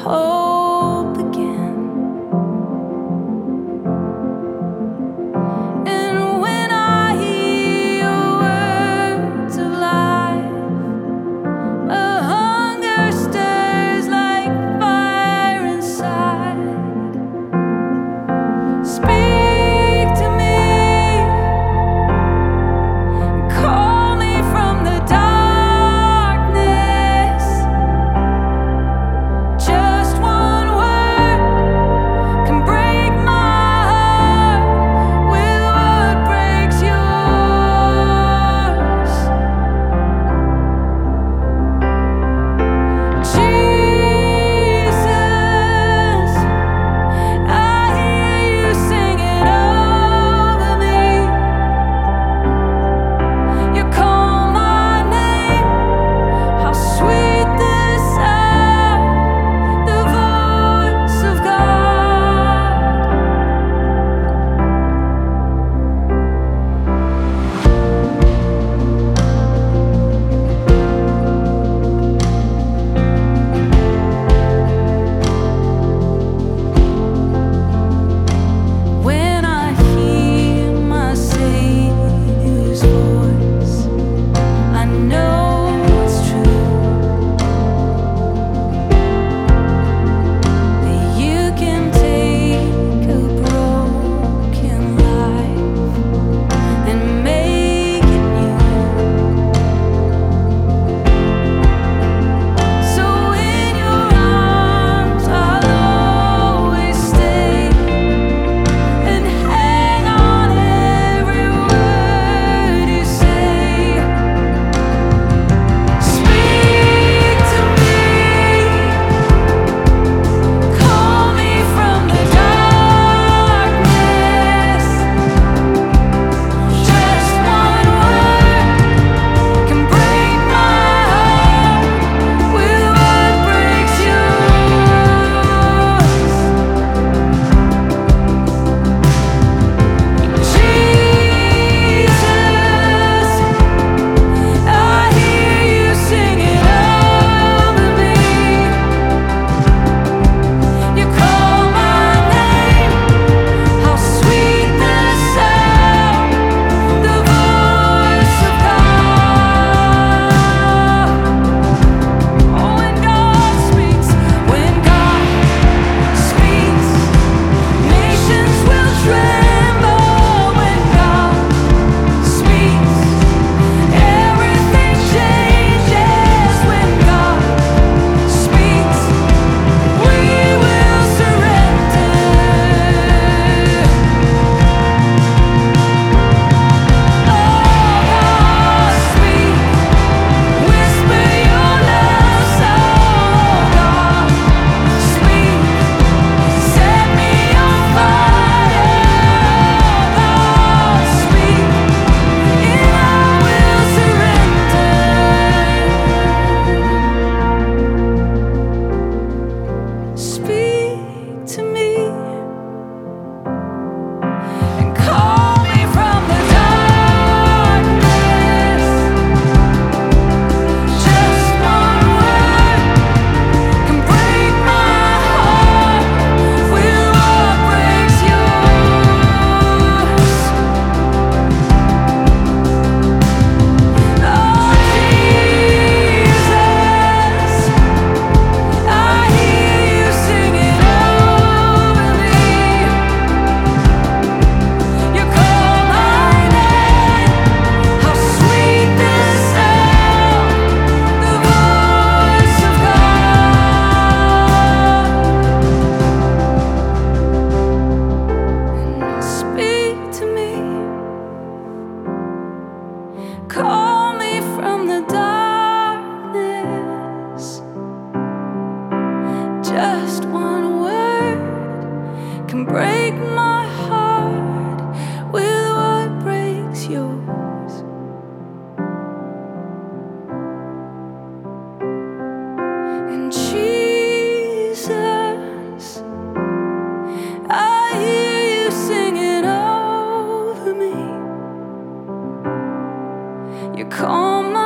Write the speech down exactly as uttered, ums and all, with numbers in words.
hope again. And when I hear your words of life, a hunger stirs like fire inside. Speak to me, call me from the darkness. Just one word can break my heart with what breaks yours. Jesus, I hear you singing over me. You call my name, how sweet the sound, the voice of God. When I hear my Savior's voice, I know it's true, that you can take a broken life and make it new. So in your arms I'll always stay and hang on every word you say. Speak to me, call me from the darkness. Just one word can break my heart with what breaks yours. Jesus, I hear you singing over me. You call my name, how sweet the sound, the voice of God. Oh, when God speaks, when God speaks, nations will tremble. When God speaks, everything changes. When God speaks, we will surrender. Oh, God, speak, whisper your love song. God, speak, set me on fire. God, speak, and I will surrender. Speak to me and call me from the darkness. Just one word can break my heart with what breaks yours. Oh, Jesus, I hear you singing over me. You call my name, how sweet the sound, the voice of God. Speak to me, call me from the darkness. Just one word can break my heart with what breaks yours. And Jesus, I hear you singing over me. You call my